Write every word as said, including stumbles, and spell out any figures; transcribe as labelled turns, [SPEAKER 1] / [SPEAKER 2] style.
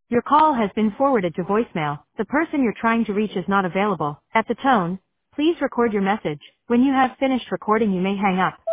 [SPEAKER 1] Your call has been forwarded to voicemail. The person you're trying to reach is not available. At the tone, please record your message. When you have finished recording, you may hang up.